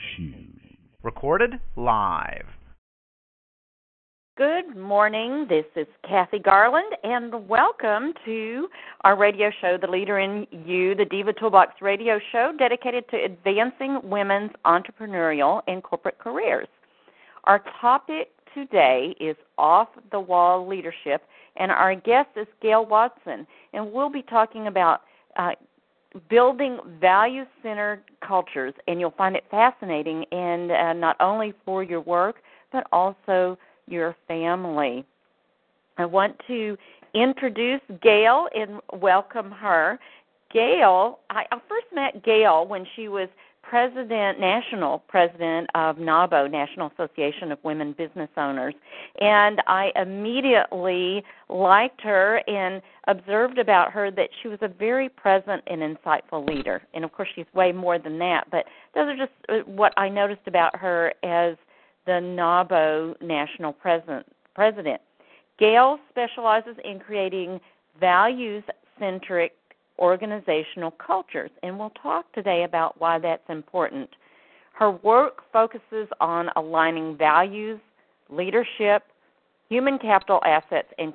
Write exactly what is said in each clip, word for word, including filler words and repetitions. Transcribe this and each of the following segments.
Shoes. Recorded live. Good morning. This is Kathy Garland, and welcome to our radio show, The Leader in You, the Diva Toolbox radio show dedicated to advancing women's entrepreneurial and corporate careers. Our topic today is off-the-wall leadership, and our guest is Gail Watson, and we'll be talking about uh, building value-centered cultures, and you'll find it fascinating, and uh, not only for your work, but also your family. I want to introduce Gail and welcome her. Gail, I, I first met Gail when she was president, national president of NAWBO, National Association of Women Business Owners, and I immediately liked her and observed about her that she was a very present and insightful leader. And, of course, she's way more than that, but those are just what I noticed about her as the NAWBO national president. president. Gail specializes in creating values-centric organizational cultures, and we'll talk today about why that's important. Her work focuses on aligning values, leadership, human capital assets, and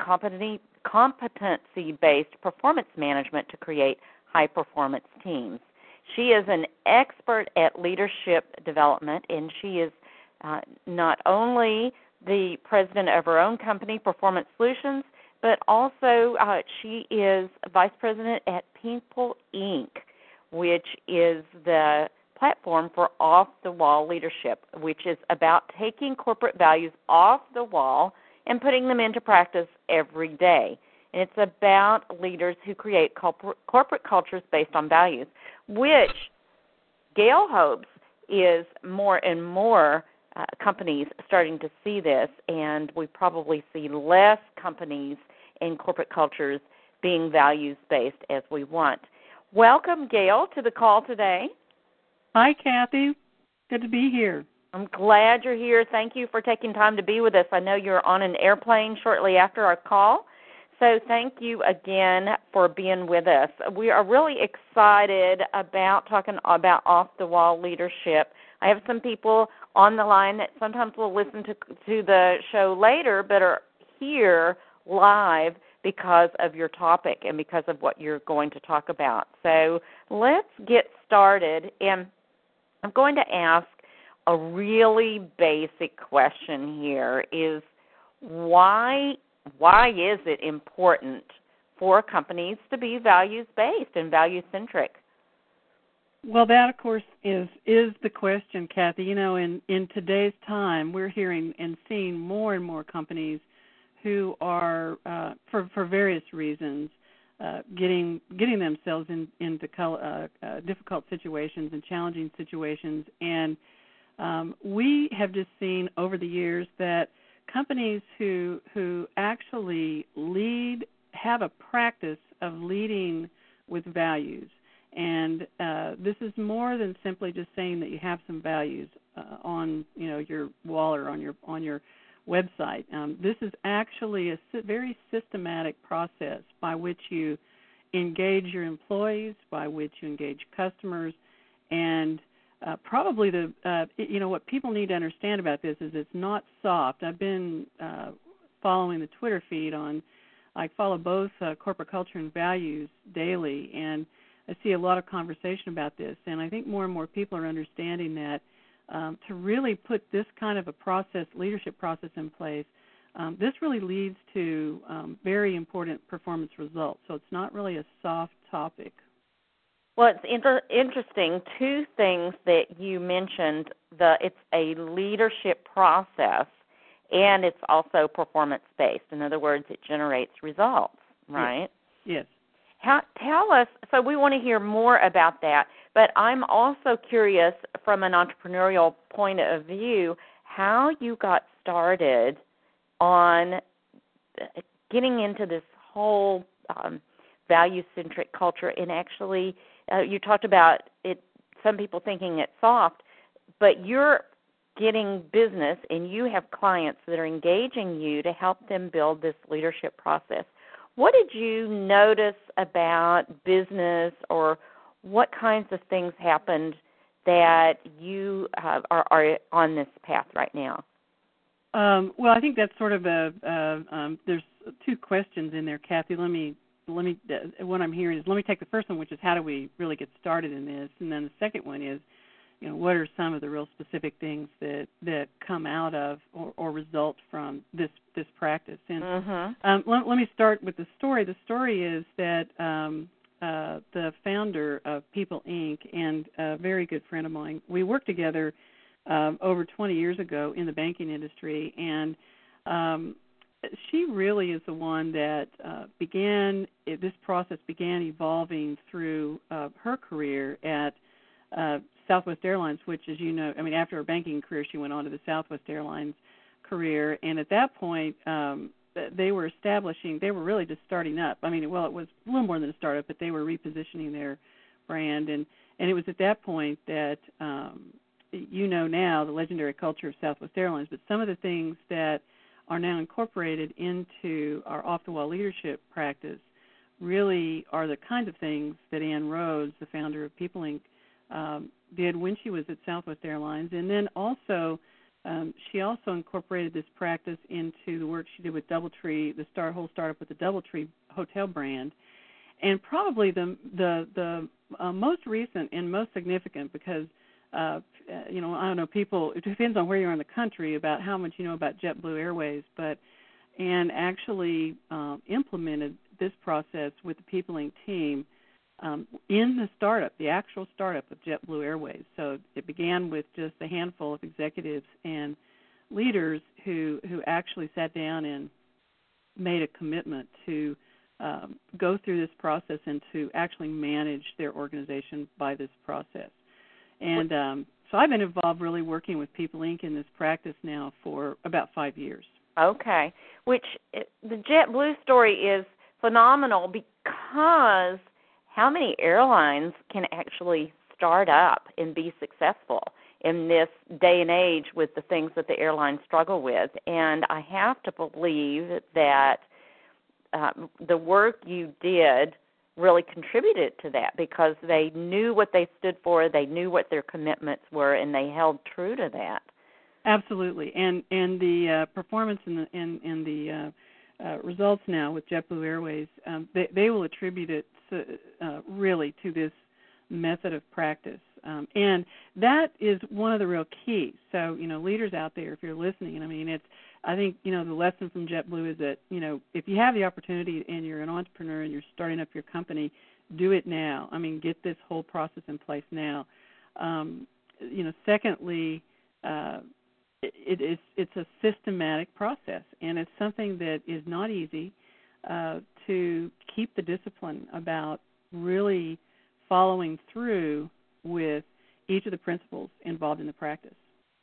competency-based performance management to create high-performance teams. She is an expert at leadership development, and she is Uh, not only the president of her own company, Performance Solutions, but also uh, she is vice president at People Incorporated, which is the platform for off-the-wall leadership, which is about taking corporate values off the wall and putting them into practice every day. And it's about leaders who create corporate, corporate cultures based on values, which Gail hopes is more and more Uh, companies starting to see this, and we probably see less companies and corporate cultures being values-based as we want. Welcome, Gail, to the call today. Hi, Kathy. Good to be here. I'm glad you're here. Thank you for taking time to be with us. I know you're on an airplane shortly after our call, so thank you again for being with us. We are really excited about talking about off-the-wall leadership. I have some people on the line that sometimes will listen to to the show later but are here live because of your topic and because of what you're going to talk about. So let's get started. And I'm going to ask a really basic question here is why why is it important for companies to be values-based and value-centric? Well, that, of course, is is the question, Kathy. You know, in, in today's time, we're hearing and seeing more and more companies who are, uh, for for various reasons, uh, getting getting themselves in, into uh, uh, difficult situations and challenging situations. And um, we have just seen over the years that companies who who actually lead have a practice of leading with values. And uh, this is more than simply just saying that you have some values uh, on, you know, your wall or on your on your website. Um, this is actually a si- very systematic process by which you engage your employees, by which you engage customers, and uh, probably the uh, you know what people need to understand about this is it's not soft. I've been uh, following the Twitter feed on. I follow both uh, corporate culture and values daily, and I see a lot of conversation about this, and I think more and more people are understanding that um, to really put this kind of a process, leadership process in place, um, this really leads to um, very important performance results. So it's not really a soft topic. Well, it's inter- interesting. Two things that you mentioned: the it's a leadership process, and it's also performance-based. In other words, it generates results, right? Yes. yes. How, tell us, so we want to hear more about that, but I'm also curious from an entrepreneurial point of view how you got started on getting into this whole um, value-centric culture and actually uh, you talked about it. Some people thinking it's soft, but you're getting business and you have clients that are engaging you to help them build this leadership process. What did you notice about business, or what kinds of things happened that you uh, are, are on this path right now? Um, well, I think that's sort of a. Uh, um, there's two questions in there, Kathy. Let me let me. Uh, what I'm hearing is let me take the first one, which is how do we really get started in this, and then the second one is, you know, what are some of the real specific things that, that come out of or, or result from this this practice? And mm-hmm. um, let, let me start with the story. The story is that um, uh, the founder of People Incorporated and a very good friend of mine, we worked together Um, over twenty years ago in the banking industry, and um, she really is the one that uh, began, this process began evolving through uh, her career at uh, Southwest Airlines, which, as you know, I mean, after her banking career, she went on to the Southwest Airlines career, and at that point, um, they were establishing, they were really just starting up. I mean, well, it was a little more than a startup, but they were repositioning their brand, and, and it was at that point that um, you know now the legendary culture of Southwest Airlines, but some of the things that are now incorporated into our off-the-wall leadership practice really are the kinds of things that Ann Rhodes, the founder of People Incorporated, um, did when she was at Southwest Airlines. And then also, um, she also incorporated this practice into the work she did with DoubleTree, the start, whole startup with the DoubleTree hotel brand. And probably the, the, the uh, most recent and most significant, because Uh, you know, I don't know, people, it depends on where you are in the country about how much you know about JetBlue Airways, but Anne actually um, implemented this process with the People Incorporated team um, in the startup, the actual startup of JetBlue Airways. So it began with just a handful of executives and leaders who, who actually sat down and made a commitment to um, go through this process and to actually manage their organization by this process. And um, so I've been involved really working with People Incorporated in this practice now for about five years. Okay, which the JetBlue story is phenomenal because how many airlines can actually start up and be successful in this day and age with the things that the airlines struggle with? And I have to believe that uh, the work you did really contributed to that because they knew what they stood for, they knew what their commitments were, and they held true to that. Absolutely, and and the uh, performance and the and, and the uh, uh, results now with JetBlue Airways, um, they, they will attribute it to, uh, really to this method of practice, um, and that is one of the real keys. So, you know, leaders out there, if you're listening, I mean, it's I think, you know, the lesson from JetBlue is that, you know, if you have the opportunity and you're an entrepreneur and you're starting up your company, do it now. I mean, get this whole process in place now. Um, you know, secondly, uh, it, it's it's a systematic process, and it's something that is not easy uh, to keep the discipline about really following through with each of the principles involved in the practice.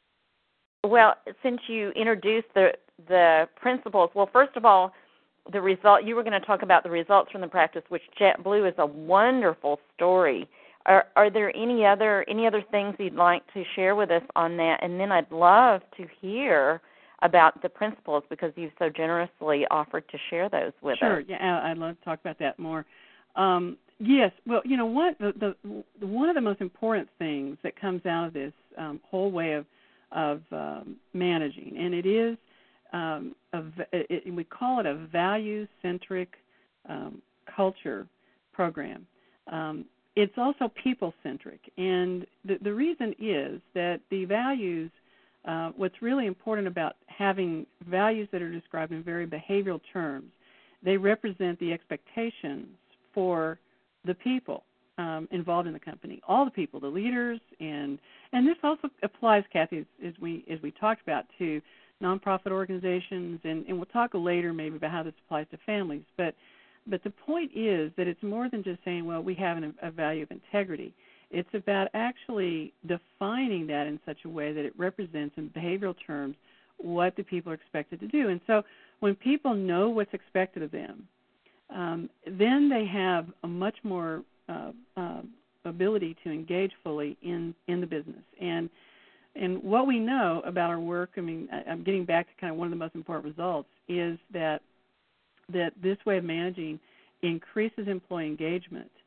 Well, since you introduced the the principles, well, first of all, the result you were going to talk about the results from the practice, which JetBlue is a wonderful story. Are, are there any other any other things you'd like to share with us on that? And then I'd love to hear about the principles because you've so generously offered to share those with sure. us. Sure, yeah, I'd love to talk about that more. Um, yes, well, you know what? The, the one of the most important things that comes out of this um, whole way of of um, managing, and it is, um, a, it, we call it a value-centric um, culture program. Um, it's also people-centric, and the, the reason is that the values, uh, what's really important about having values that are described in very behavioral terms, they represent the expectations for the people Um, involved in the company, all the people, the leaders, and and this also applies, Kathy, as, as we as we talked about, to nonprofit organizations, and, and we'll talk later maybe about how this applies to families. But but the point is that it's more than just saying, well, we have an, a value of integrity. It's about actually defining that in such a way that it represents in behavioral terms what the people are expected to do. And so when people know what's expected of them, um, then they have a much more Uh, uh, ability to engage fully in, in the business. And and what we know about our work, I mean, I, I'm getting back to kind of one of the most important results, is that that this way of managing increases employee engagement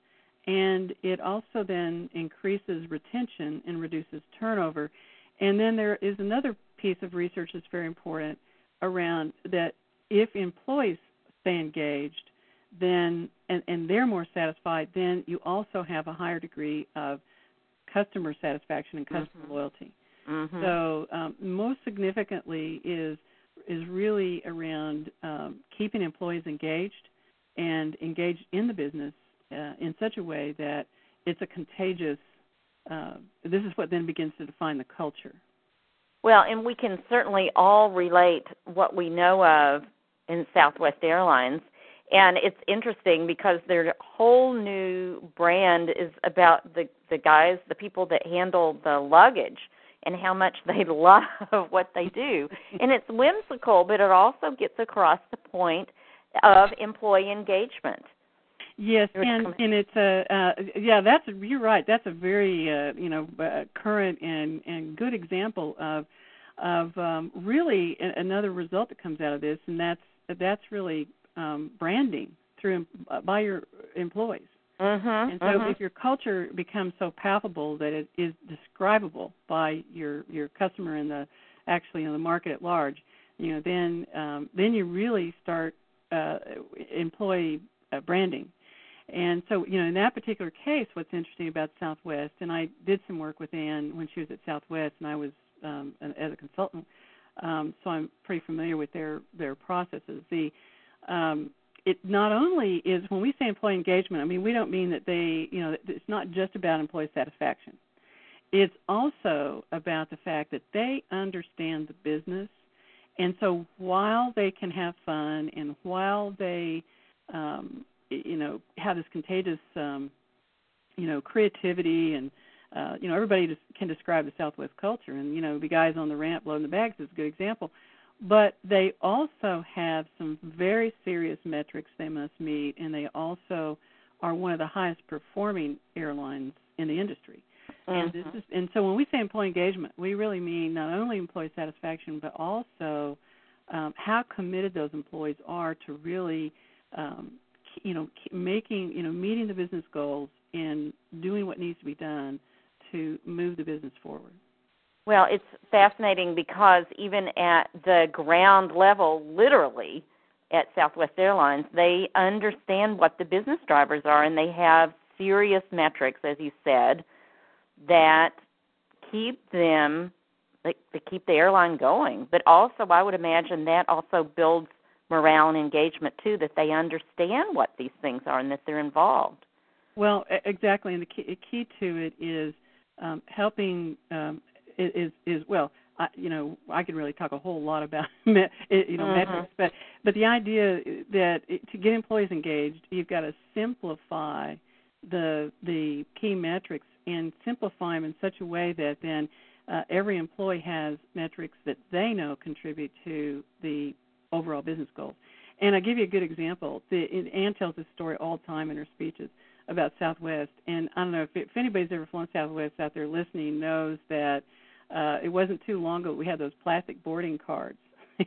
and it also then increases retention and reduces turnover. And then there is another piece of research that's very important around that if employees stay engaged, then and, and they're more satisfied, then you also have a higher degree of customer satisfaction and customer mm-hmm. loyalty. Mm-hmm. So um, most significantly is is really around um, keeping employees engaged and engaged in the business uh, in such a way that it's a contagious, uh, this is what then begins to define the culture. Well, and we can certainly all relate what we know of in Southwest Airlines. And it's interesting because their whole new brand is about the, the guys, the people that handle the luggage and how much they love what they do. And it's whimsical, but it also gets across the point of employee engagement. Yes, and, and it's a uh, yeah. That's a, you're right. That's a very uh, you know uh, current and, and good example of of um, really a, another result that comes out of this, and that's that's really um, branding through uh, by your employees. Mm-hmm, and so, mm-hmm. if your culture becomes so palpable that it is describable by your your customer and the actually in the market at large, you know, then um, then you really start uh, employee uh, branding. And so, you know, in that particular case, what's interesting about Southwest, and I did some work with Ann when she was at Southwest, and I was um, an, as a consultant, um, so I'm pretty familiar with their, their processes. The um, it not only is, when we say employee engagement, I mean, we don't mean that they, you know, it's not just about employee satisfaction. It's also about the fact that they understand the business, and so while they can have fun and while they um, you know, have this contagious, um, you know, creativity and, uh, you know, everybody just can describe the Southwest culture. And, you know, the guys on the ramp loading the bags is a good example. But they also have some very serious metrics they must meet, and they also are one of the highest performing airlines in the industry. Mm-hmm. And this is, and so when we say employee engagement, we really mean not only employee satisfaction, but also um, how committed those employees are to really um, you know, making, you know, meeting the business goals and doing what needs to be done to move the business forward. Well, it's fascinating because even at the ground level, literally, at Southwest Airlines, they understand what the business drivers are, and they have serious metrics, as you said, that keep them, that keep the airline going. But also, I would imagine that also builds morale and engagement, too, that they understand what these things are and that they're involved. Well, exactly, and the key, key to it is um, helping, um, is, is well, I, you know, I could really talk a whole lot about, you know, mm-hmm. metrics, but, but the idea that it, to get employees engaged, you've got to simplify the the key metrics and simplify them in such a way that then uh, every employee has metrics that they know contribute to the overall business goals. And I'll give you a good example. The, Ann tells this story all the time in her speeches about Southwest. And I don't know if, it, if anybody's ever flown Southwest out there listening knows that uh, it wasn't too long ago we had those plastic boarding cards.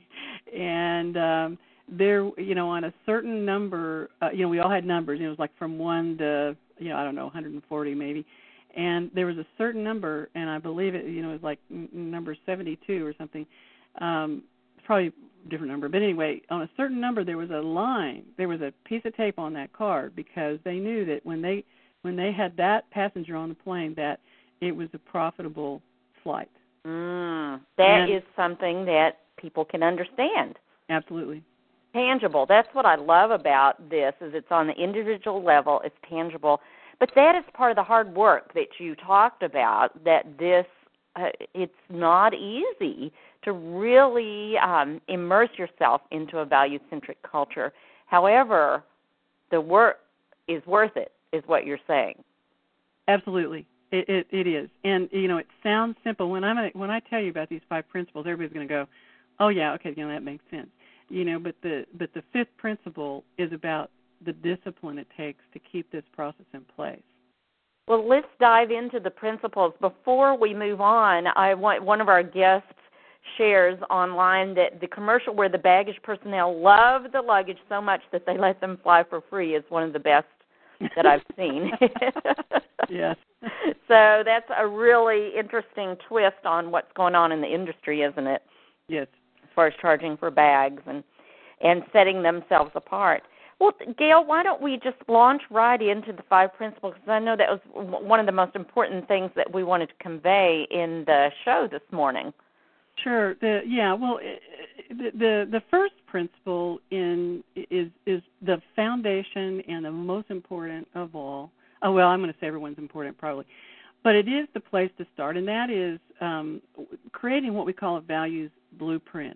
and um, there, you know, on a certain number, uh, you know, we all had numbers. It was like from one to, you know, I don't know, one hundred forty maybe. And there was a certain number, and I believe it, you know, it was like n- number seventy-two or something. Um, probably a different number. But anyway, on a certain number, there was a line. There was a piece of tape on that card because they knew that when they when they had that passenger on the plane, that it was a profitable flight. Mm, that and is something that people can understand. Absolutely. Tangible. That's what I love about this, is it's on the individual level. It's tangible. But that is part of the hard work that you talked about, that this, uh, it's not easy to really um, immerse yourself into a value-centric culture. However, the work is worth it, is what you're saying. Absolutely. It, it, it is. And, you know, it sounds simple. When, I'm a, when I tell you about these five principles, everybody's going to go, oh, yeah, okay, you know, that makes sense. You know, but the but the fifth principle is about the discipline it takes to keep this process in place. Well, let's dive into the principles. Before we move on, I want one of our guests shares online that the commercial where the baggage personnel love the luggage so much that they let them fly for free is one of the best that I've seen. Yes. So that's a really interesting twist on what's going on in the industry, isn't it? Yes. As far as charging for bags and, and setting themselves apart. Well, Gail, why don't we just launch right into the five principles? Because I know that was one of the most important things that we wanted to convey in the show this morning. Sure. The, yeah. Well, the, the the first principle in is is the foundation and the most important of all. Oh well, I'm going to say everyone's important probably, but it is the place to start, and that is um, creating what we call a values blueprint.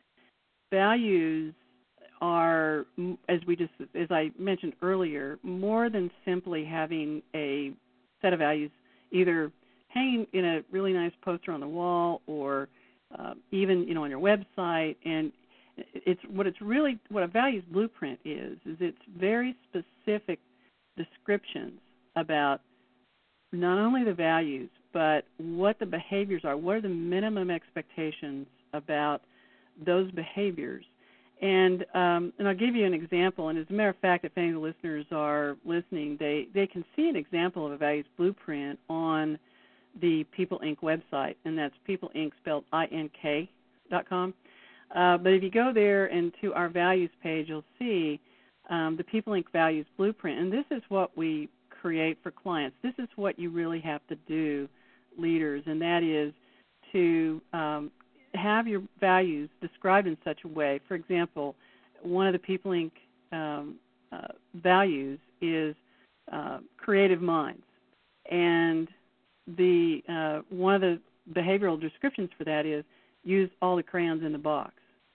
Values are, as we just as I mentioned earlier, more than simply having a set of values either hanging in a really nice poster on the wall or uh, even you know on your website. And it's what it's really what a values blueprint is is it's very specific descriptions about not only the values but what the behaviors are. What are the minimum expectations about those behaviors? And um, and I'll give you an example. And as a matter of fact, if any of the listeners are listening, they, they can see an example of a values blueprint on the People Incorporated website, and that's People Incorporated spelled I N K dot com. Uh, but if you go there and to our values page, you'll see um, the People Incorporated Values Blueprint. And this is what we create for clients. This is what you really have to do, leaders, and that is to um, have your values described in such a way. For example, one of the People Incorporated um, uh, values is uh, creative minds, and the uh, one of the behavioral descriptions for that is use all the crayons in the box.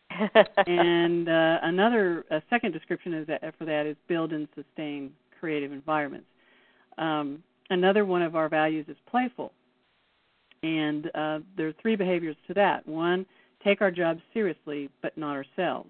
And uh, another a second description is that, for that is build and sustain creative environments. Um, another one of our values is playful. And uh, there are three behaviors to that. One, take our jobs seriously, but not ourselves.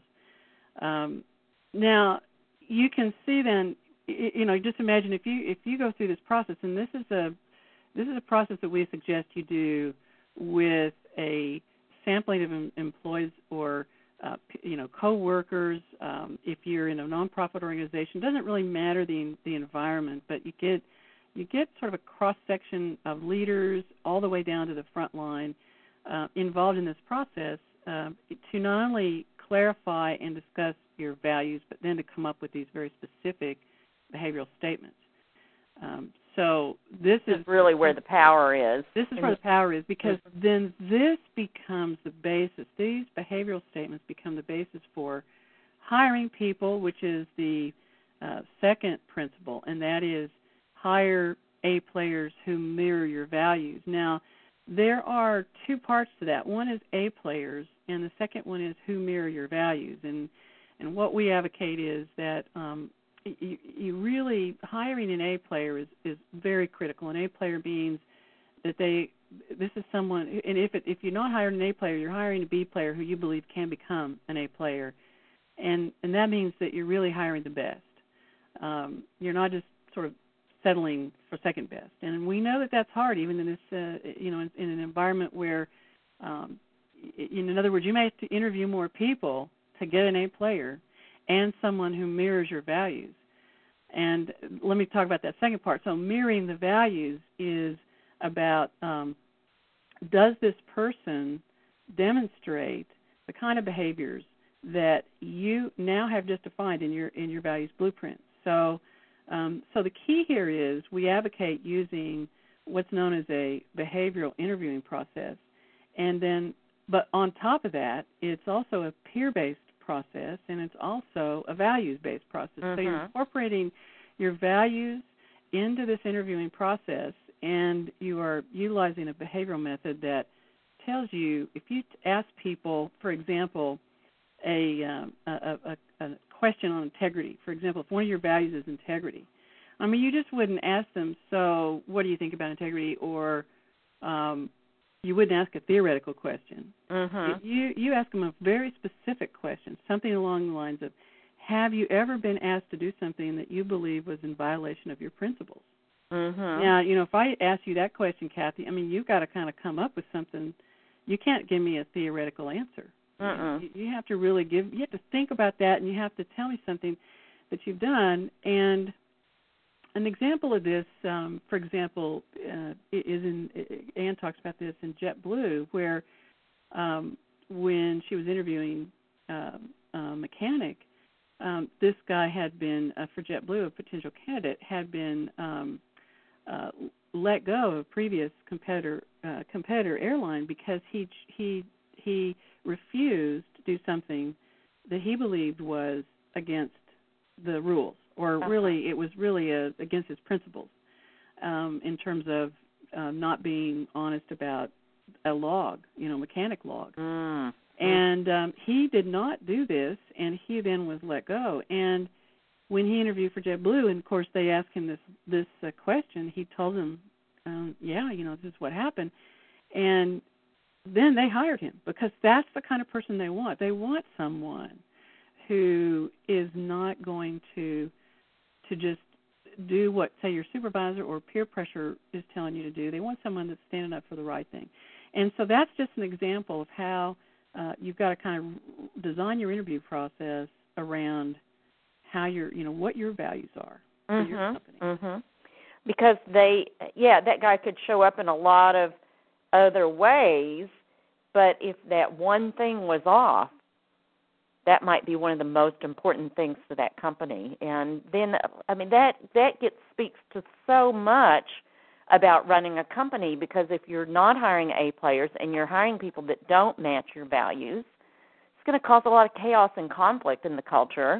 Um, now, you can see then, you know, just imagine if you if you go through this process, and this is a this is a process that we suggest you do with a sampling of em- employees or uh, you know coworkers. Um, if you're in a nonprofit organization, it doesn't really matter the the environment, but you get you get sort of a cross-section of leaders all the way down to the front line uh, involved in this process uh, to not only clarify and discuss your values, but then to come up with these very specific behavioral statements. Um, so this, this is, is really where the power is. This is where the power is, because mm-hmm. then this becomes the basis. These behavioral statements become the basis for hiring people, which is the uh, second principle, and that is hire A players who mirror your values. Now, there are two parts to that. One is A players, and the second one is who mirror your values. And and what we advocate is that um, you, you really hiring an A player is, is very critical. An A player means that they this is someone, and if it, if you're not hiring an A player, you're hiring a B player who you believe can become an A player, and and that means that you're really hiring the best. Um, you're not just sort of settling for second best, and we know that that's hard, even in this, uh, you know, in, in an environment where, um, in, in other words, you may have to interview more people to get an A player and someone who mirrors your values. And let me talk about that second part. So mirroring the values is about um, does this person demonstrate the kind of behaviors that you now have just defined in your in your values blueprint. So. Um, so the key here is we advocate using what's known as a behavioral interviewing process, and then, but on top of that, it's also a peer-based process, and it's also a values-based process. Mm-hmm. So you're incorporating your values into this interviewing process, and you are utilizing a behavioral method that tells you, if you ask people, for example, a, um, a, a, a question on integrity. For example, if one of your values is integrity, I mean, you just wouldn't ask them, so what do you think about integrity? Or um, you wouldn't ask a theoretical question. Mm-hmm. You, you ask them a very specific question, something along the lines of, have you ever been asked to do something that you believe was in violation of your principles? Mm-hmm. Now, you know, if I ask you that question, Kathy, I mean, you've got to kind of come up with something. You can't give me a theoretical answer. You, you have to really give, you have to think about that, and you have to tell me something that you've done. And an example of this, um, for example, uh, is in Anne talks about this in JetBlue, where um, when she was interviewing uh, a mechanic, um, this guy had been uh, for JetBlue, a potential candidate, had been um, uh, let go of a previous competitor uh, competitor airline because he he he refused to do something that he believed was against the rules, or uh-huh. really it was really a, against his principles um, in terms of uh, not being honest about a log, you know, mechanic log. Mm. And um, he did not do this, and he then was let go. And when he interviewed for JetBlue, and of course they asked him this this uh, question, he told them, um, "Yeah, you know, this is what happened." And then they hired him because that's the kind of person they want. They want someone who is not going to to just do what, say, your supervisor or peer pressure is telling you to do. They want someone that's standing up for the right thing. And so that's just an example of how uh, you've got to kind of design your interview process around how your, you know, what your values are for mm-hmm. your company. Mm-hmm. Because they, yeah, that guy could show up in a lot of other ways, but if that one thing was off, that might be one of the most important things for that company. And then, I mean, that that gets speaks to so much about running a company, because if you're not hiring A players and you're hiring people that don't match your values, it's going to cause a lot of chaos and conflict in the culture,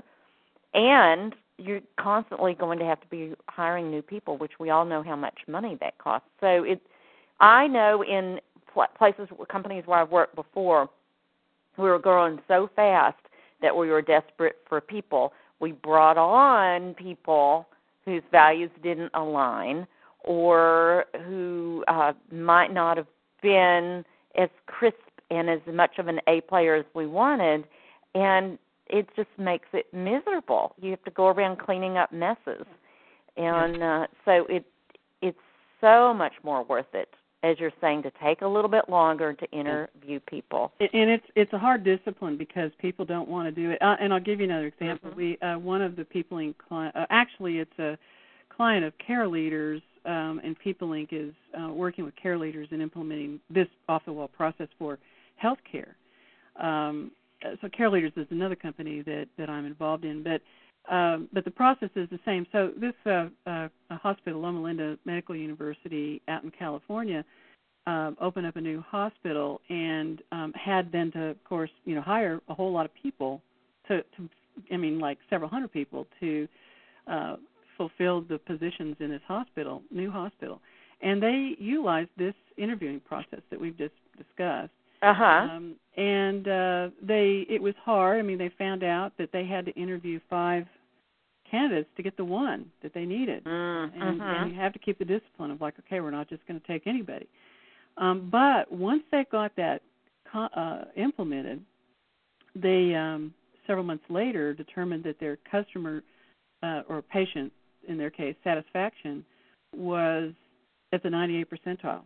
and you're constantly going to have to be hiring new people, which we all know how much money that costs. So it, I know in places, companies where I've worked before, we were growing so fast that we were desperate for people. We brought on people whose values didn't align, or who uh, might not have been as crisp and as much of an A player as we wanted, and it just makes it miserable. You have to go around cleaning up messes, and uh, so it it's so much more worth it, as you're saying, to take a little bit longer to interview people. And it's it's a hard discipline because people don't want to do it. Uh, and I'll give you another example. Mm-hmm. We uh, one of the PeopleLink client, uh, actually it's a client of Care Leaders, um, and PeopleLink is uh, working with Care Leaders in implementing this off-the-wall process for healthcare. Um, so Care Leaders is another company that, that I'm involved in, but um, but the process is the same. So this uh, uh, hospital, Loma Linda Medical University out in California, uh, opened up a new hospital and um, had then to, of course, you know, hire a whole lot of people to, to I mean, like several hundred people to uh, fulfill the positions in this hospital, new hospital. And they utilized this interviewing process that we've just discussed. Uh-huh. Um, and uh, they it was hard. I mean, they found out that they had to interview five candidates to get the one that they needed. Mm-hmm. And, and you have to keep the discipline of like, okay, we're not just going to take anybody. Um, but once they got that uh, implemented, they um, several months later determined that their customer uh, or patient, in their case, satisfaction was at the ninety-eighth percentile.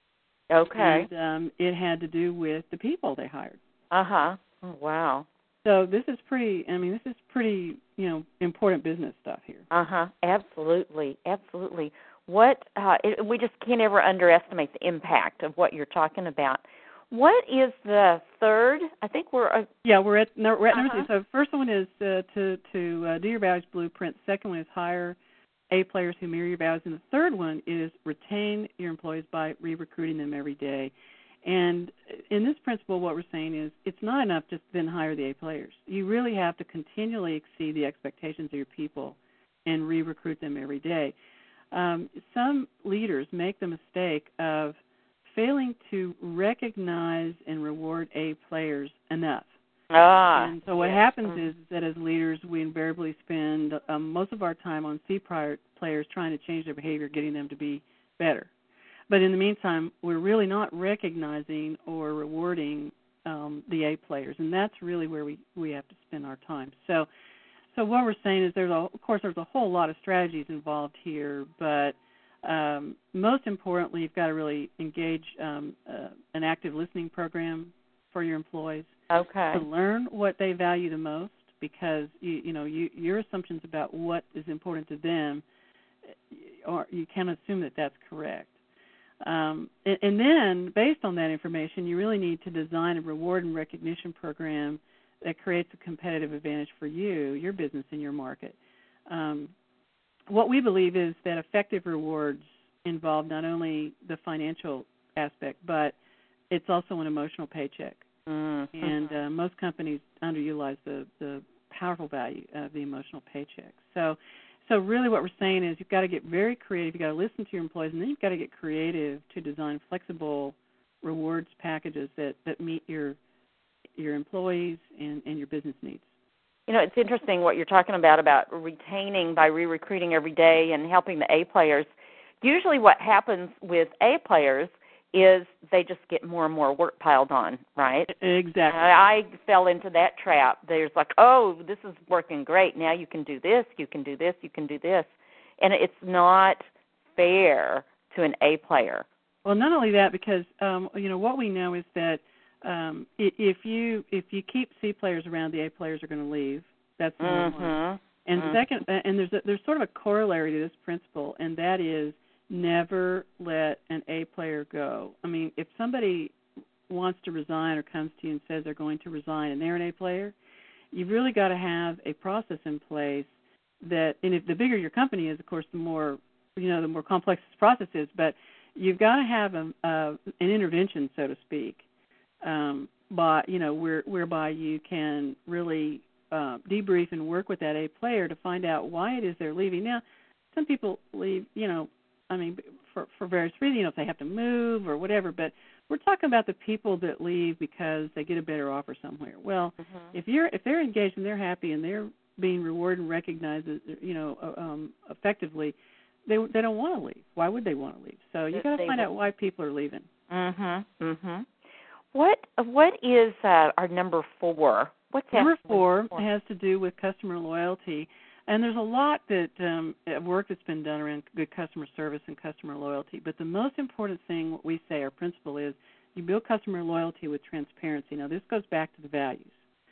Okay. And um, it had to do with the people they hired. Uh-huh. Oh, wow. So this is pretty, I mean, this is pretty, you know, important business stuff here. Uh-huh. Absolutely. Absolutely. What, uh, it, we just can't ever underestimate the impact of what you're talking about. What is the third? I think we're... Uh, yeah, we're at, no, we're at number uh-huh. two. So first one is uh, to, to uh, do your values blueprint. Second one is hire A players who mirror your values. And the third one is retain your employees by re-recruiting them every day. And in this principle, what we're saying is it's not enough just then hire the A players. You really have to continually exceed the expectations of your people and re-recruit them every day. Um, some leaders make the mistake of failing to recognize and reward A players enough. Ah, and so what yes. happens mm-hmm. is that as leaders, we invariably spend um, most of our time on C players trying to change their behavior, getting them to be better. But in the meantime, we're really not recognizing or rewarding um, the A players, and that's really where we, we have to spend our time. So, so what we're saying is, there's a, of course, there's a whole lot of strategies involved here, but um, most importantly, you've got to really engage um, uh, an active listening program for your employees. Okay. To learn what they value the most, because you, you know you, your assumptions about what is important to them or you can assume that that's correct. Um, and, and then, based on that information, you really need to design a reward and recognition program that creates a competitive advantage for you, your business, and your market. Um, what we believe is that effective rewards involve not only the financial aspect, but it's also an emotional paycheck. Mm-hmm. And uh, most companies underutilize the, the powerful value of the emotional paycheck. So So really what we're saying is you've got to get very creative. You've got to listen to your employees, and then you've got to get creative to design flexible rewards packages that, that meet your your employees and, and your business needs. You know, it's interesting what you're talking about, about retaining by re-recruiting every day and helping the A players. Usually what happens with A players is they just get more and more work piled on, right? Exactly. I, I fell into that trap. There's like, oh, this is working great. Now you can do this, you can do this, you can do this. And it's not fair to an A player. Well, not only that, because, um, you know, what we know is that um, if you if you keep C players around, the A players are going to leave. That's number mm-hmm. one. And mm-hmm. second, and there's a, there's sort of a corollary to this principle, and that is never let an A player go. I mean, if somebody wants to resign or comes to you and says they're going to resign and they're an A player, you've really got to have a process in place that, and if the bigger your company is, of course, the more, you know, the more complex this process is, but you've got to have a, a, an intervention, so to speak, um, by, you know, where, whereby you can really uh, debrief and work with that A player to find out why it is they're leaving. Now, some people leave, you know, I mean, for, for various reasons, you know, if they have to move or whatever, but we're talking about the people that leave because they get a better offer somewhere. Well, mm-hmm. if you're if they're engaged and they're happy and they're being rewarded and recognized, you know, um, effectively, they they don't want to leave. Why would they want to leave? So you got to find out why people are leaving. Mhm. Mhm. What what is uh, our number four? What's number four has to do with customer loyalty. And there's a lot that um, work that's been done around good customer service and customer loyalty. But the most important thing, what we say, our principle is, you build customer loyalty with transparency. Now, this goes back to the values.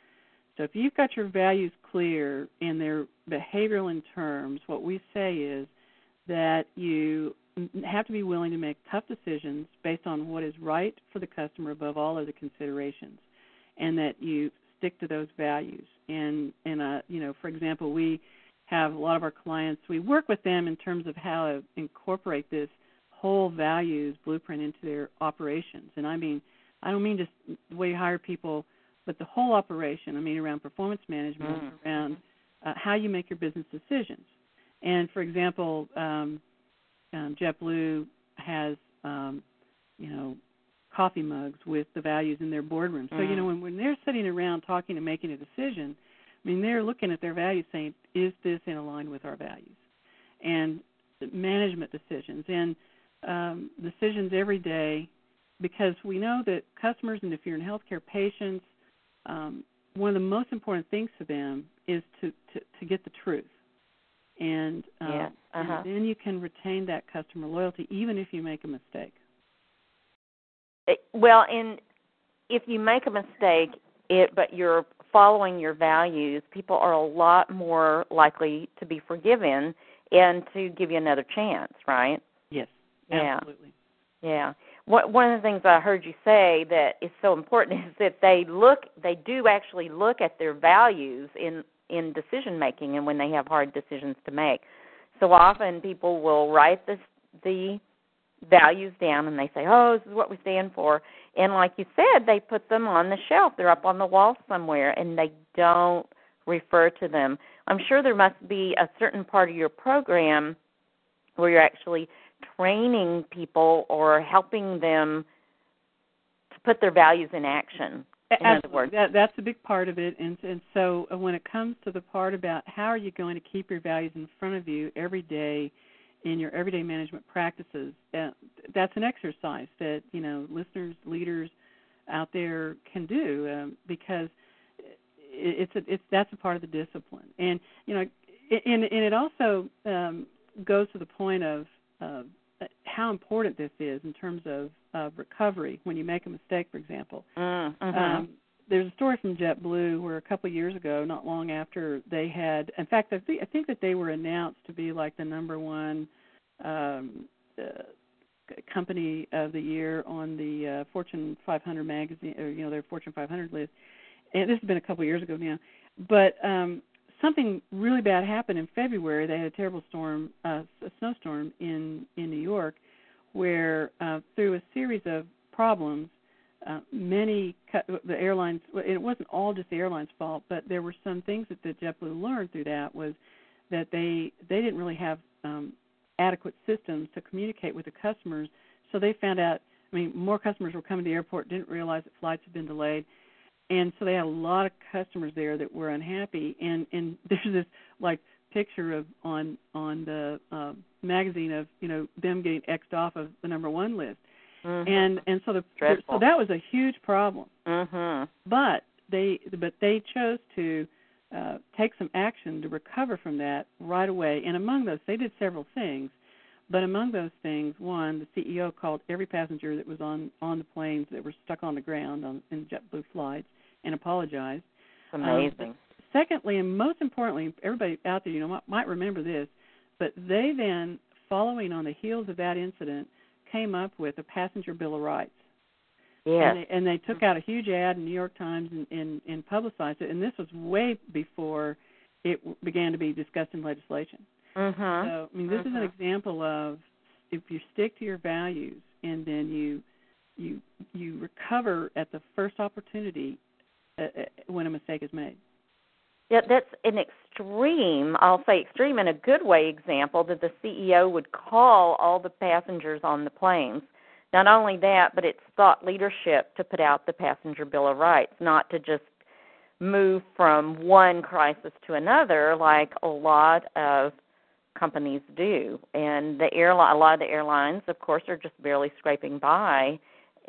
So if you've got your values clear and they're behavioral in terms, what we say is that you have to be willing to make tough decisions based on what is right for the customer above all other considerations, and that you stick to those values. And, and uh, you know, for example, we have a lot of our clients, we work with them in terms of how to incorporate this whole values blueprint into their operations. And I mean, I don't mean just the way you hire people, but the whole operation. I mean, around performance management, mm-hmm. around uh, how you make your business decisions. And for example, um, um, JetBlue has, um, you know, coffee mugs with the values in their boardroom. So, mm-hmm. you know, when, when they're sitting around talking and making a decision, I mean, they're looking at their values saying, is this in line with our values? And management decisions and um, decisions every day, because we know that customers, and if you're in healthcare, patients, um, one of the most important things for them is to, to, to get the truth. And, uh, yeah. uh-huh. and then you can retain that customer loyalty even if you make a mistake. It, well, and if you make a mistake, it, but you're following your values, people are a lot more likely to be forgiven and to give you another chance, right? Yes, yeah. absolutely. Yeah. One of the things I heard you say that is so important is that they look, they do actually look at their values in, in decision making and when they have hard decisions to make. So often people will write this, the values down and they say, oh, this is what we stand for. And like you said, they put them on the shelf. They're up on the wall somewhere and they don't refer to them. I'm sure there must be a certain part of your program where you're actually training people or helping them to put their values in action. In Absolutely. other words. That, that's a big part of it. And, and so when it comes to the part about how are you going to keep your values in front of you every day in your everyday management practices, uh, that's an exercise that, you know, listeners, leaders out there can do um, because it's a, it's that's a part of the discipline. And, you know, and, and it also um, goes to the point of uh, how important this is in terms of uh, recovery when you make a mistake, for example. Mm-hmm. Um, there's a story from JetBlue where a couple of years ago, not long after they had, in fact, I think I think that they were announced to be like the number one um, uh, company of the year on the uh, Fortune five hundred magazine, or you know, their Fortune five hundred list. And this has been a couple of years ago now, but um, something really bad happened in February. They had a terrible storm, uh, a snowstorm in in New York, where uh, through a series of problems, uh, many cu- the airlines. It wasn't all just the airlines' fault, but there were some things that the JetBlue learned through that was that they they didn't really have um, adequate systems to communicate with the customers. So they found out. I mean, more customers were coming to the airport, didn't realize that flights had been delayed. And so they had a lot of customers there that were unhappy. And, and there's this like picture of on on the uh, magazine of you know them getting X'd off of the number one list. Mm-hmm. And and so the Dreadful. so that was a huge problem. Mm-hmm. But they but they chose to uh, take some action to recover from that right away. And among those, they did several things. But among those things, one, the C E O called every passenger that was on, on the planes that were stuck on the ground on in JetBlue flights and apologized. Amazing. Um, secondly, and most importantly, everybody out there, you know, might, might remember this, but they then, following on the heels of that incident, came up with a passenger bill of rights. Yes. And they, and they took out a huge ad in the New York Times and, and, and publicized it. And this was way before it began to be discussed in legislation. Mm-hmm. So, I mean, this mm-hmm. is an example of if you stick to your values and then you you you recover at the first opportunity uh, when a mistake is made. Yeah, that's an extreme, I'll say extreme in a good way example, that the C E O would call all the passengers on the planes. Not only that, but it's thought leadership to put out the passenger bill of rights, not to just move from one crisis to another like a lot of companies do. And the airline, a lot of the airlines, of course, are just barely scraping by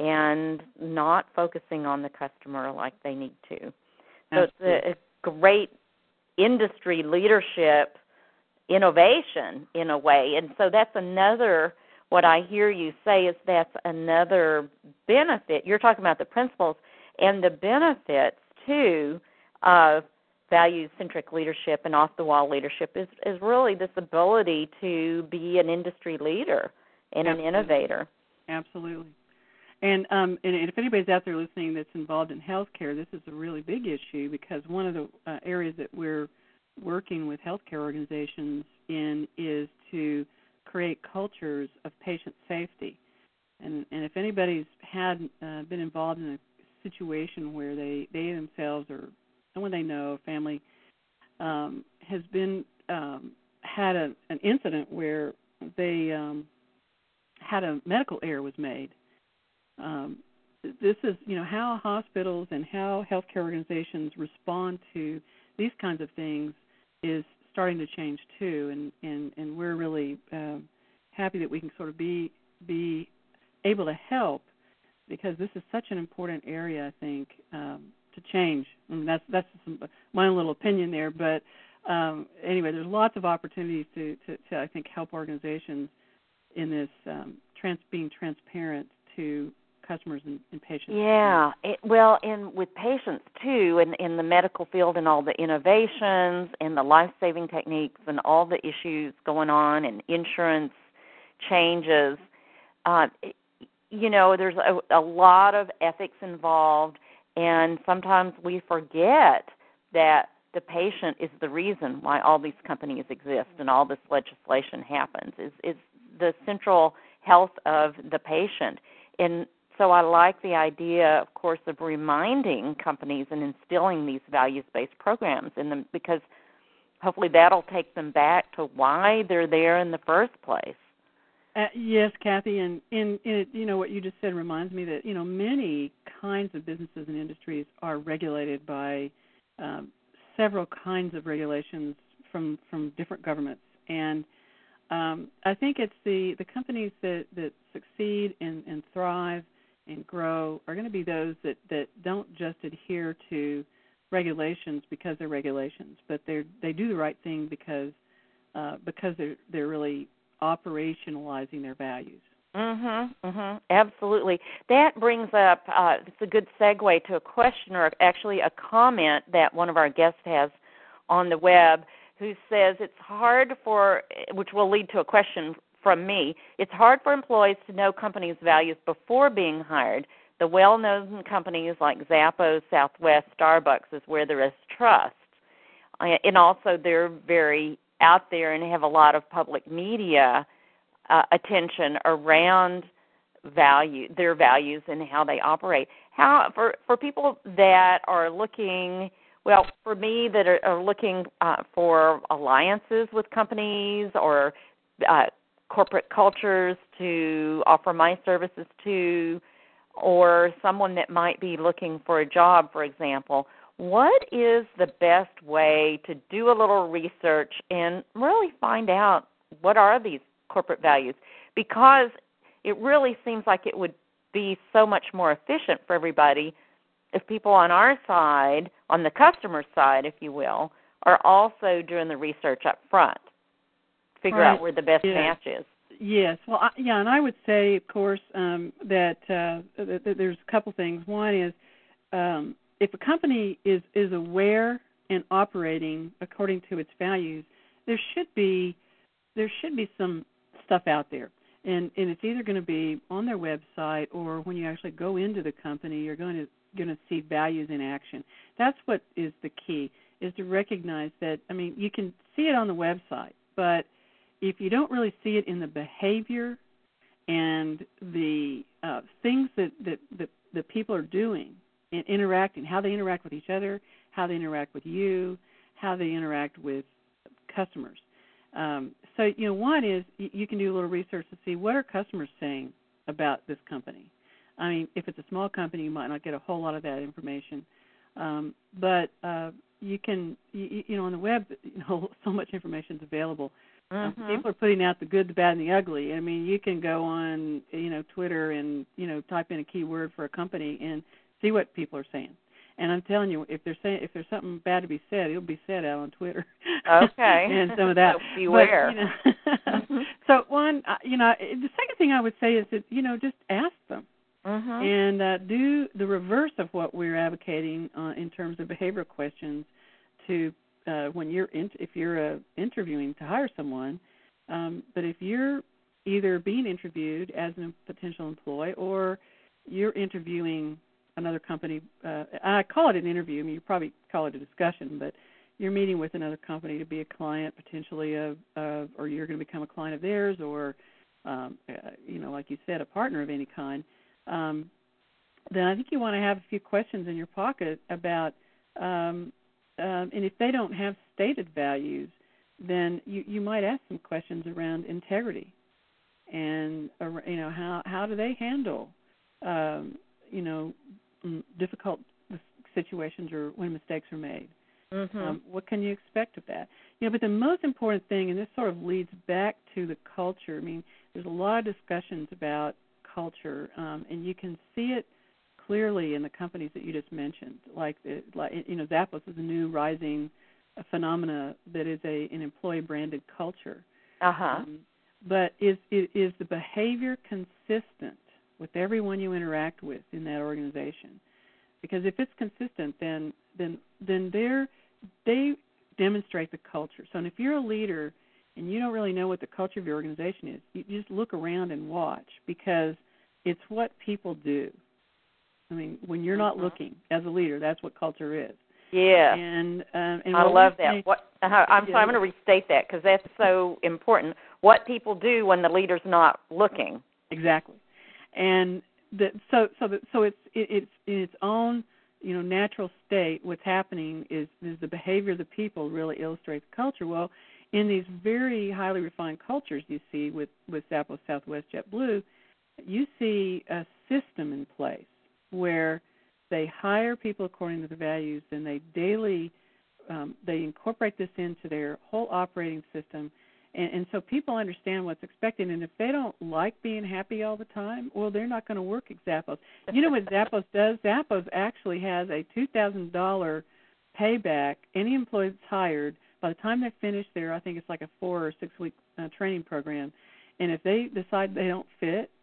and not focusing on the customer like they need to. So Absolutely. It's a, a great industry leadership innovation in a way. And so that's another, what I hear you say is that's another benefit. You're talking about the principles and the benefits, too, of value-centric leadership and off-the-wall leadership is, is really this ability to be an industry leader and Absolutely. An innovator. Absolutely. And, um, and if anybody's out there listening that's involved in healthcare, this is a really big issue because one of the uh, areas that we're working with healthcare organizations in is to create cultures of patient safety. And, and if anybody's had uh, been involved in a situation where they, they themselves or someone they know, family, um, has been um, had a, an incident where they um, had a medical error was made. Um, this is, you know, how hospitals and how healthcare organizations respond to these kinds of things is starting to change too, and, and, and we're really uh, happy that we can sort of be be able to help because this is such an important area, I think, um, to change. I mean, that's that's some, my own little opinion there, but um, anyway, there's lots of opportunities to, to, to I think, help organizations in this um, trans, being transparent to customers and, and patients. Yeah, it, well, and with patients, too, in, in the medical field and all the innovations and the life-saving techniques and all the issues going on and insurance changes, uh, you know, there's a, a lot of ethics involved, and sometimes we forget that the patient is the reason why all these companies exist and all this legislation happens, is, is the central health of the patient. And so I like the idea, of course, of reminding companies and instilling these values-based programs in them because hopefully that'll take them back to why they're there in the first place. Uh, yes, Kathy, and in, in you know what you just said reminds me that you know many kinds of businesses and industries are regulated by um, several kinds of regulations from from different governments, and um, I think it's the, the companies that, that succeed and, and thrive and grow are going to be those that, that don't just adhere to regulations because they're regulations, but they they do the right thing because uh, because they're they're really operationalizing their values. Mhm, mhm, absolutely. That brings up, uh, it's a good segue to a question, or actually a comment that one of our guests has on the web, who says it's hard for, which will lead to a question from me, it's hard for employees to know companies' values before being hired. The well-known companies like Zappos, Southwest, Starbucks is where there is trust. And also they're very out there and have a lot of public media Uh, attention around value, their values and how they operate. How for for people that are looking, well, for me that are, are looking uh, for alliances with companies or uh, corporate cultures to offer my services to, or someone that might be looking for a job, for example. What is the best way to do a little research and really find out what are these corporate values? Because it really seems like it would be so much more efficient for everybody if people on our side, on the customer side, if you will, are also doing the research up front, figure right. out where the best yeah. match is. Yes. Well, I, yeah, and I would say, of course, um, that, uh, that, that there's a couple things. One is um, if a company is, is aware and operating according to its values, there should be there should be some stuff out there, and and it's either going to be on their website or when you actually go into the company, you're going to going to see values in action. That's what is the key, is to recognize that. I mean, you can see it on the website, but if you don't really see it in the behavior and the uh, things that, that, that, that people are doing and interacting, how they interact with each other, how they interact with you, how they interact with customers. Um, so, you know, one is you can do a little research to see what are customers saying about this company. I mean, if it's a small company, you might not get a whole lot of that information. Um, but uh, you can, you, you know, on the web, you know, so much information is available. Mm-hmm. Uh, people are putting out the good, the bad, and the ugly. I mean, you can go on, you know, Twitter and, you know, type in a keyword for a company and see what people are saying. And I'm telling you, if there's saying if there's something bad to be said, it'll be said out on Twitter. Okay. And some of that. So beware. But, you know, mm-hmm. So one, uh, you know, the second thing I would say is that, you know, just ask them. Mm-hmm. And uh, do the reverse of what we're advocating uh, in terms of behavioral questions to uh, when you're in, if you're uh, interviewing to hire someone. Um, but if you're either being interviewed as a potential employee or you're interviewing another company, uh, I call it an interview. I mean, you probably call it a discussion, but you're meeting with another company to be a client potentially of, of or you're going to become a client of theirs, or um, uh, you know, like you said, a partner of any kind. Um, then I think you want to have a few questions in your pocket about, um, um, and if they don't have stated values, then you, you might ask some questions around integrity and, uh, you know, how, how do they handle, um, you know, difficult situations or when mistakes are made. Mm-hmm. Um, what can you expect of that? You know, but the most important thing, and this sort of leads back to the culture. I mean, there's a lot of discussions about culture, um, and you can see it clearly in the companies that you just mentioned. Like, the, like you know, Zappos is a new rising phenomena that is a an employee-branded culture. Uh-huh. Um, but is, is is the behavior consistent with everyone you interact with in that organization? Because if it's consistent, then then then they're they demonstrate the culture. So, and if you're a leader and you don't really know what the culture of your organization is, you just look around and watch, because it's what people do. I mean, when you're not mm-hmm. looking as a leader, that's what culture is. Yeah. And um, and I love that. Saying, what uh, I'm sorry, I'm going to restate that because that's so important. What people do when the leader's not looking. Exactly. And the, so so the, so it's it, it's in its own, you know, natural state. What's happening is is the behavior of the people really illustrates culture. Well, in these very highly refined cultures you see with with Zappos, Southwest, JetBlue, you see a system in place where they hire people according to the values, and they daily um, they incorporate this into their whole operating system. And, and so people understand what's expected, and if they don't like being happy all the time, well, they're not going to work at Zappos. You know what Zappos does? Zappos actually has a two thousand dollars payback. Any employee that's hired, by the time they finish their, I think it's like a four- or six-week uh, training program, and if they decide they don't fit,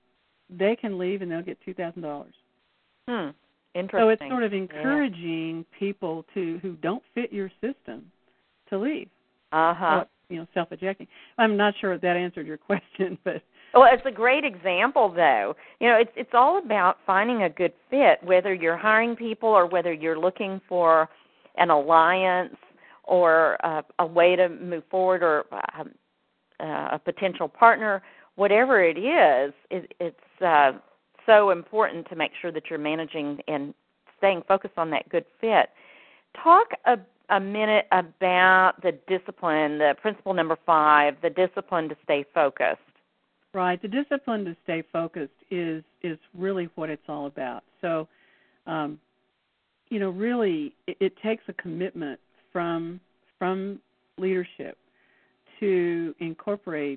they can leave and they'll get two thousand dollars. Hmm. Interesting. So it's sort of encouraging yeah. people to who don't fit your system to leave. Uh-huh. So, you know, self-ejecting. I'm not sure if that answered your question, but well, it's a great example, though. You know, it's it's all about finding a good fit, whether you're hiring people or whether you're looking for an alliance or uh, a way to move forward or uh, uh, a potential partner. Whatever it is, it, it's uh, so important to make sure that you're managing and staying focused on that good fit. Talk a, a minute about the discipline, the principle number five, the discipline to stay focused. Right. The discipline to stay focused is is really what it's all about. So, um, you know, really, it, it takes a commitment from from leadership to incorporate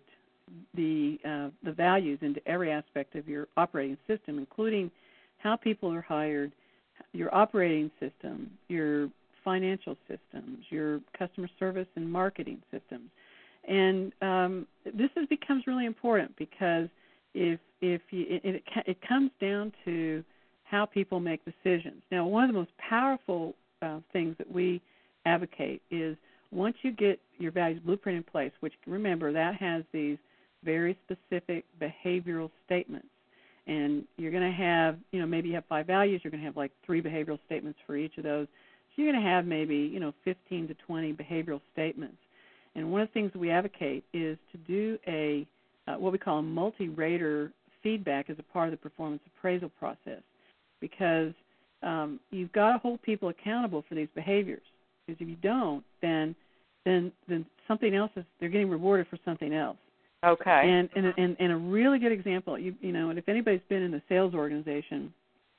the uh, the values into every aspect of your operating system, including how people are hired, your operating system, your financial systems, your customer service and marketing systems. And um, this is, becomes really important because if if you, it, it it comes down to how people make decisions. Now, one of the most powerful uh, things that we advocate is once you get your values blueprint in place, which remember that has these very specific behavioral statements, and you're going to have, you know, maybe you have five values. You're going to have like three behavioral statements for each of those. So you're going to have maybe, you know, fifteen to twenty behavioral statements. And one of the things we advocate is to do a uh, what we call a multi-rater feedback as a part of the performance appraisal process, because um, you've got to hold people accountable for these behaviors. Because if you don't, then then then something else is, they're getting rewarded for something else. Okay. And and and, and a really good example, you you know, and if anybody's been in the sales organization,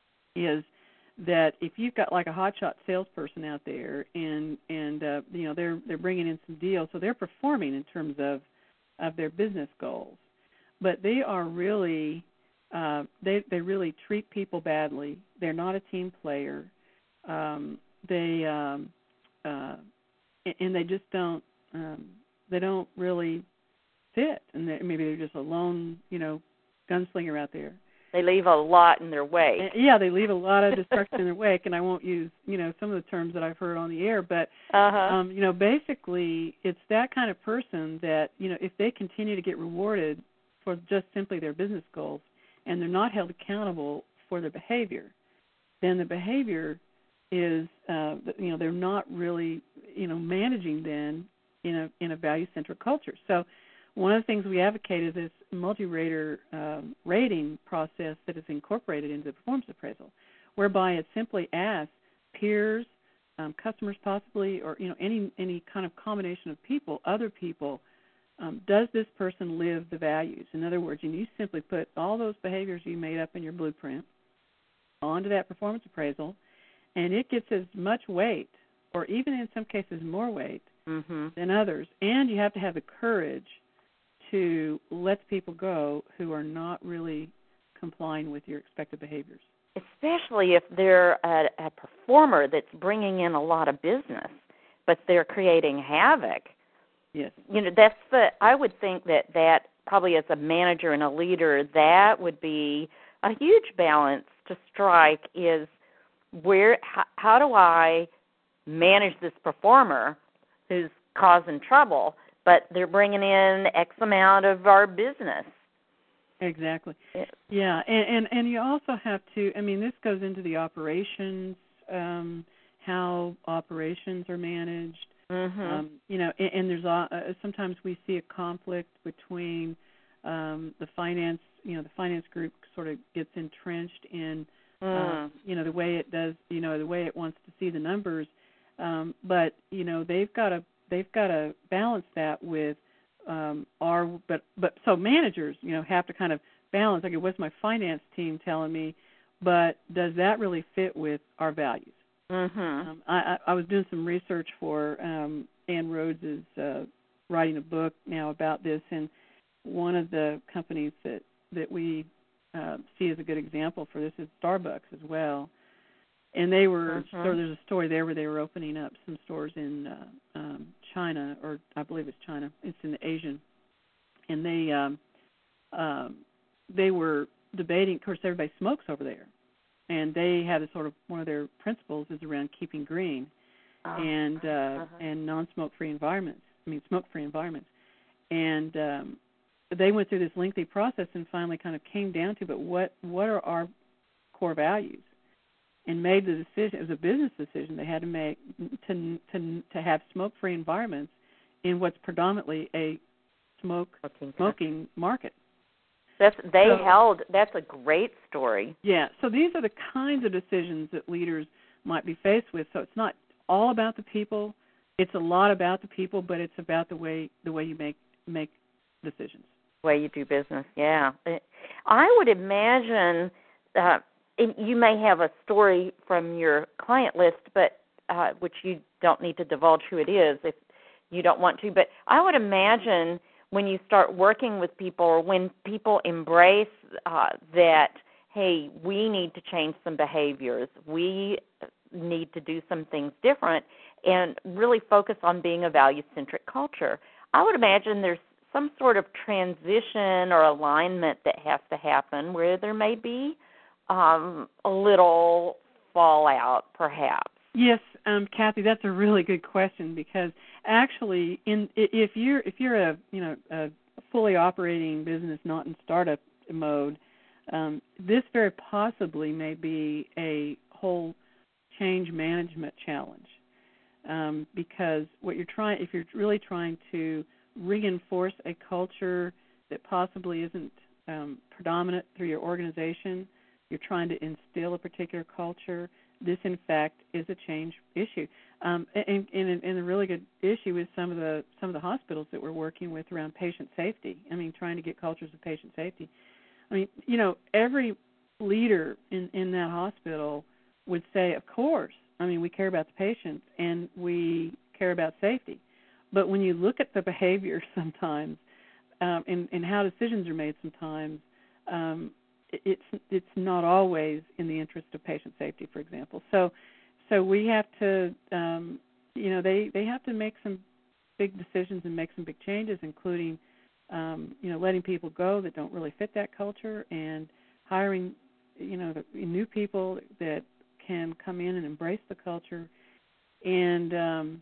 is that if you've got like a hotshot salesperson out there, and and uh, you know they're they're bringing in some deals, so they're performing in terms of of their business goals, but they are really uh, they they really treat people badly. They're not a team player. Um, they um, uh, and they just don't um, they don't really fit, and they, maybe they're just a lone you know gunslinger out there. They leave a lot in their wake. Yeah, they leave a lot of destruction in their wake, and I won't use, you know, some of the terms that I've heard on the air, but, uh-huh. um, you know, basically it's that kind of person that, you know, if they continue to get rewarded for just simply their business goals and they're not held accountable for their behavior, then the behavior is, uh, you know, they're not really, you know, managing then in a in a value-centric culture. So one of the things we advocate is this multi-rater um, rating process that is incorporated into the performance appraisal, whereby it simply asks peers, um, customers possibly, or you know any any kind of combination of people, other people, um, does this person live the values? In other words, and you simply put all those behaviors you made up in your blueprint onto that performance appraisal, and it gets as much weight, or even in some cases more weight, mm-hmm. than others. And you have to have the courage to let people go who are not really complying with your expected behaviors. Especially if they're a, a performer that's bringing in a lot of business, but they're creating havoc. Yes. You know, that's the, I would think that that probably as a manager and a leader, that would be a huge balance to strike is where, how, how do I manage this performer who's causing trouble, but they're bringing in X amount of our business. Exactly. Yeah, yeah. And, and and you also have to, I mean, this goes into the operations, um, how operations are managed. Mm-hmm. Um, you know, and, and there's uh, sometimes we see a conflict between um, the finance, you know, the finance group sort of gets entrenched in, mm. uh, you know, the way it does, you know, the way it wants to see the numbers. Um, but, you know, they've got to they've got to balance that with um, our, but, but so managers, you know, have to kind of balance, okay, what's my finance team telling me, but does that really fit with our values? Mm-hmm. Um, I, I was doing some research for um, Ann Rhodes is uh, writing a book now about this, and one of the companies that, that we uh, see as a good example for this is Starbucks as well. And they were, mm-hmm. so there's a story there where they were opening up some stores in uh, um, China, or I believe it's China. It's in the Asian. And they um, um, they were debating. Of course, everybody smokes over there, and they had a sort of one of their principles is around keeping green oh. and uh, uh-huh. and non-smoke-free environments. I mean, smoke-free environments, and um, they went through this lengthy process and finally kind of came down to, but what what are our core values? And made the decision. It was a business decision they had to make to to to have smoke-free environments in what's predominantly a smoke okay. smoking market. That's they so, held. That's a great story. Yeah. So these are the kinds of decisions that leaders might be faced with. So it's not all about the people. It's a lot about the people, but it's about the way the way you make make decisions. The way you do business. Yeah. I would imagine. Uh, You may have a story from your client list, but uh, which you don't need to divulge who it is if you don't want to. But I would imagine when you start working with people, or when people embrace uh, that, hey, we need to change some behaviors, we need to do some things different, and really focus on being a value-centric culture. I would imagine there's some sort of transition or alignment that has to happen where there may be Um, a little fallout, perhaps. Yes, um, Kathy, that's a really good question because actually, in if you're if you're a you know a fully operating business, not in startup mode, um, this very possibly may be a whole change management challenge um, because what you're trying, if you're really trying to reinforce a culture that possibly isn't um, predominant through your organization. You're trying to instill a particular culture. This, in fact, is a change issue, um, and, and, and a really good issue is some of the some of the hospitals that we're working with around patient safety. I mean, trying to get cultures of patient safety. I mean, you know, every leader in, in that hospital would say, of course. I mean, we care about the patients and we care about safety. But when you look at the behavior sometimes um, and, and how decisions are made sometimes. Um, It's it's not always in the interest of patient safety, for example. So, so we have to, um, you know, they, they have to make some big decisions and make some big changes, including, um, you know, letting people go that don't really fit that culture and hiring, you know, the new people that can come in and embrace the culture, and um,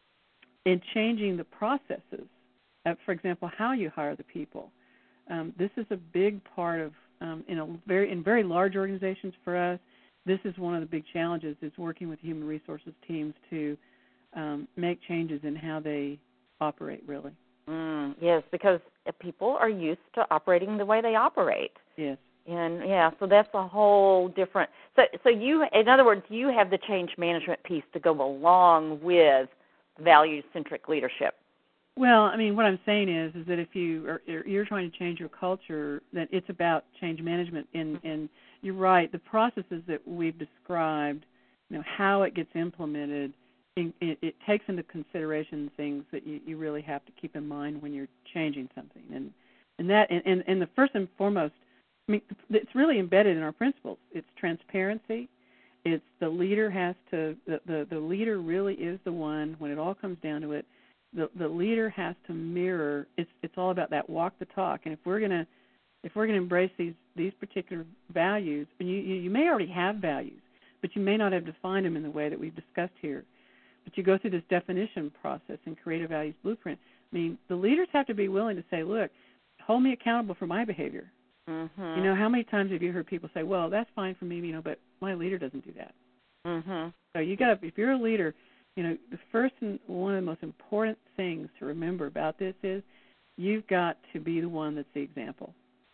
and changing the processes. Uh, for example, how you hire the people. Um, this is a big part of Um, in a very in very large organizations for us, this is one of the big challenges is working with human resources teams to um, make changes in how they operate, really. Mm, yes, because people are used to operating the way they operate. Yes. And, yeah, so that's a whole different – so so you, in other words, you have the change management piece to go along with value-centric leadership. Well, I mean, what I'm saying is, is that if you are, you're trying to change your culture, then it's about change management. And, and you're right, the processes that we've described, you know, how it gets implemented, it, it, it takes into consideration things that you, you really have to keep in mind when you're changing something. And and that, and, and, and the first and foremost, I mean, it's really embedded in our principles. It's transparency. It's the leader has to, the, the, the leader really is the one, when it all comes down to it, The, the leader has to mirror. It's it's all about that walk the talk. And if we're gonna if we're gonna embrace these these particular values, and you, you you may already have values, but you may not have defined them in the way that we've discussed here. But you go through this definition process and create a values blueprint. I mean, the leaders have to be willing to say, look, hold me accountable for my behavior. Mm-hmm. You know, how many times have you heard people say, well, that's fine for me, you know, but my leader doesn't do that. Mm-hmm. So you got if you're a leader. You know, the first and one of the most important things to remember about this is you've got to be the one that's the example.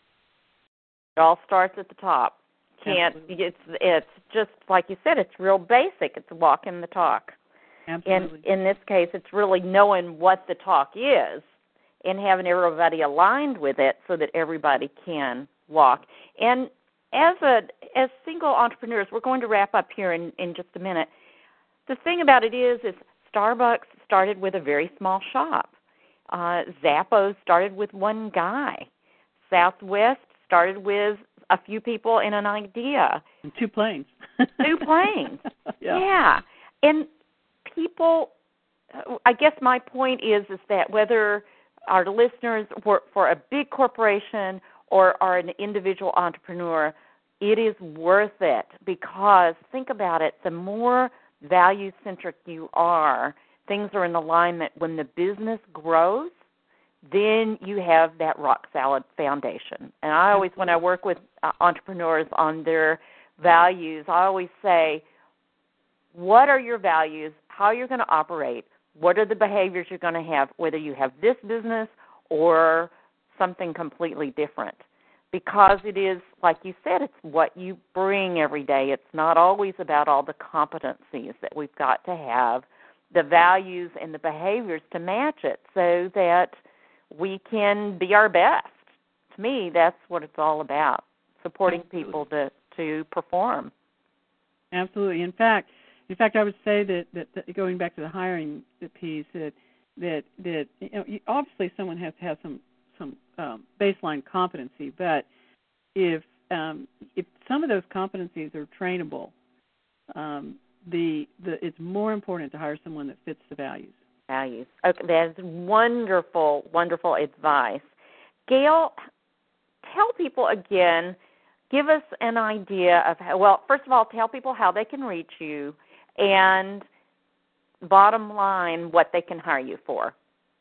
It all starts at the top. Can't Absolutely. it's it's just like you said, it's real basic. It's walking the talk. Absolutely. And in this case, it's really knowing what the talk is and having everybody aligned with it so that everybody can walk. And as a as single entrepreneurs, we're going to wrap up here in, in just a minute. The thing about it is, is Starbucks started with a very small shop. Uh, Zappos started with one guy. Southwest started with a few people and an idea. And two planes. Two planes. yeah. yeah. And people, I guess my point is, is that whether our listeners work for a big corporation or are an individual entrepreneur, it is worth it, because think about it, the more value-centric you are, things are in alignment. When the business grows, then you have that rock-solid foundation. And I always, when I work with uh, entrepreneurs on their values, I always say, what are your values, how you're going to operate, what are the behaviors you're going to have, whether you have this business or something completely different. Because it is, like you said, it's what you bring every day. It's not always about all the competencies that we've got to have, the values and the behaviors to match it so that we can be our best. To me, that's what it's all about, supporting Absolutely. people to, to perform. Absolutely. In fact, in fact, I would say that, that, that going back to the hiring piece, that that that you know, obviously someone has to have some some um, baseline competency, but if um, if some of those competencies are trainable, um, the the it's more important to hire someone that fits the values. Values. Okay, that's wonderful, wonderful advice. Gail, tell people again, give us an idea of how, well, first of all, tell people how they can reach you, and bottom line, what they can hire you for.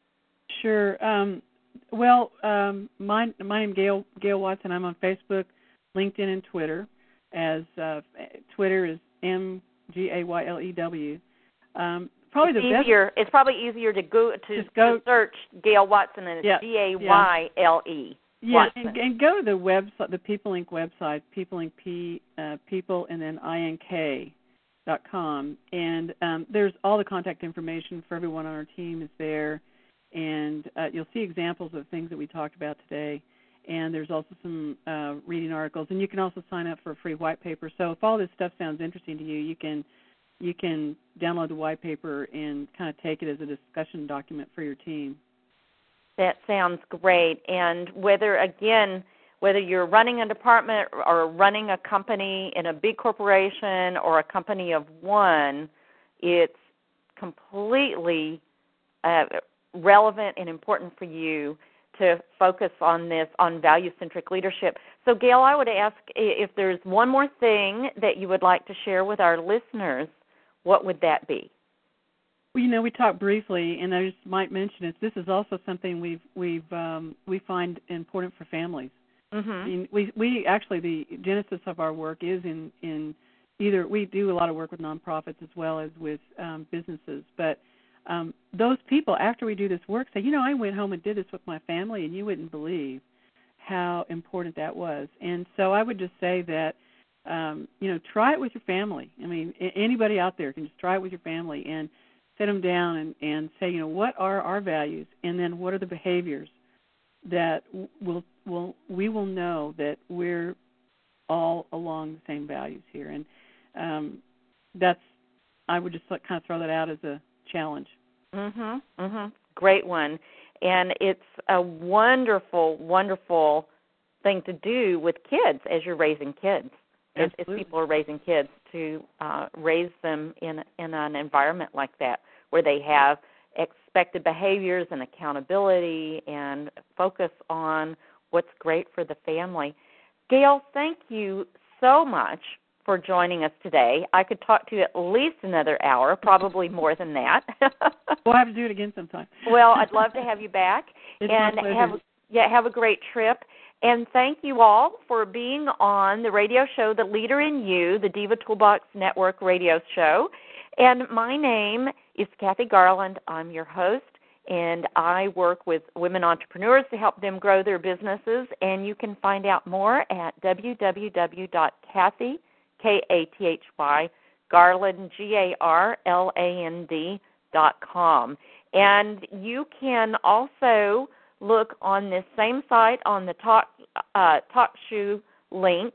Sure. Um, well, um, my my name is Gail Gail Watson. I'm on Facebook, LinkedIn, and Twitter. As uh, Twitter is M G A Y L E W. Um, probably it's the easier. best. It's probably easier to go to, go, to search Gail Watson, and it's yeah, G A Y L E. Yeah, and, and go to the website, the People Incorporated website, People Incorporated, P, uh, People, and then I N K dot com, and um, there's all the contact information for everyone on our team is there, and uh, you'll see examples of things that we talked about today, and there's also some uh, reading articles, and you can also sign up for a free white paper. So if all this stuff sounds interesting to you, you can you can download the white paper and kind of take it as a discussion document for your team. That sounds great. And whether, again, whether you're running a department or running a company in a big corporation or a company of one, it's completely uh, relevant and important for you to focus on this, on value-centric leadership. So, Gail, I would ask if there's one more thing that you would like to share with our listeners, what would that be? Well, you know, we talked briefly, and I just might mention it. This is also something we've we've um, we find important for families. Mm-hmm. I mean, we we actually the genesis of our work is in in either we do a lot of work with nonprofits as well as with um, businesses, but um, those people after we do this work say, you know, I went home and did this with my family, and you wouldn't believe how important that was. And so I would just say that um, you know, try it with your family. I mean, anybody out there can just try it with your family and sit them down and, and say, you know, what are our values, and then what are the behaviors that will will we will know that we're all along the same values here, and um, that's I would just kind of throw that out as a challenge. Mhm, mhm. Great one, and it's a wonderful, wonderful thing to do with kids as you're raising kids, as, as people are raising kids, to uh, raise them in in an environment like that where they have expected behaviors and accountability and focus on what's great for the family. Gail, thank you so much for joining us today. I could talk to you at least another hour, probably more than that. We'll have to do it again sometime. Well, I'd love to have you back. It's and my pleasure. have yeah, have a great trip. And thank you all for being on the radio show, The Leader in You, the Diva Toolbox Network radio show. And my name is Kathy Garland. I'm your host, and I work with women entrepreneurs to help them grow their businesses. And you can find out more at w w w dot kathy, K A T H Y, Garland, G A R L A N D, dot com. And you can also look on this same site on the Talk uh, TalkShoe link.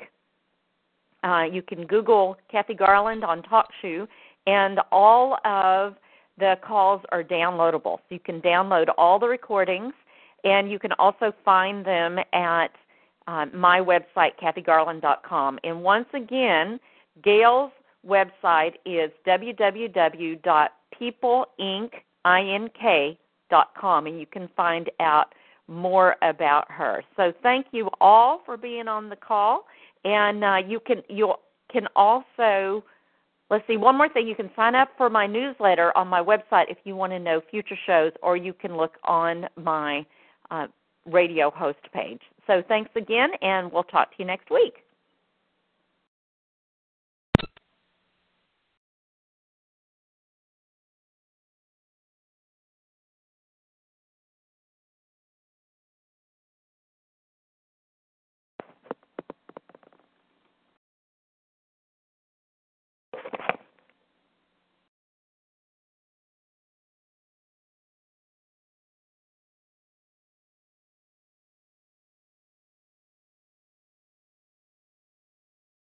Uh, you can Google Kathy Garland on TalkShoe, and all of the calls are downloadable. So you can download all the recordings, and you can also find them at uh, my website, kathy garland dot com. And once again, Gail's website is w w w dot people inc dot com, and you can find out more about her. So thank you all for being on the call, and uh, you can you can also, let's see, one more thing, you can sign up for my newsletter on my website if you want to know future shows, or you can look on my uh, radio host page. So thanks again, and we'll talk to you next week.